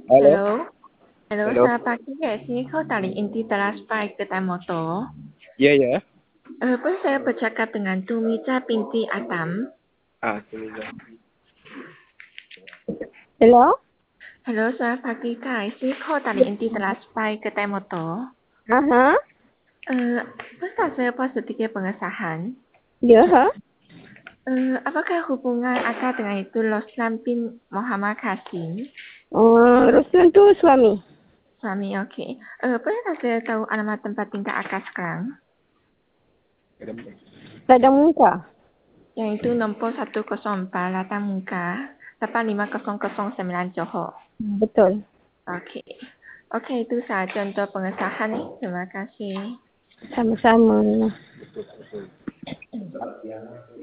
Halo, Hello. Hello, halo. selamat pagi guys. Ini kau dari Inti Teras Pai Kedai Motor. Iya ya. Pun saya bercakap dengan Tumiza binti Adam. Sini ya. Hello? Hello, selamat pagi guys. Ini kau dari Inti Teras Pai Kedai Motor. Aha. Pun saya buat sedikit pengesahan. Ya, ha? Apakah hubungan akak dengan itu Loslan bin Muhammad Qasim? Ruslan tu suami. Suami, okey. Pernah saya tahu alamat tempat tinggal akak sekarang? Ladang muka. Yang itu nombor 104 Ladang Muka 85009 Johor. Betul. Okey. Okey, itu sahaja untuk pengesahan ni. Terima kasih. Sama-sama.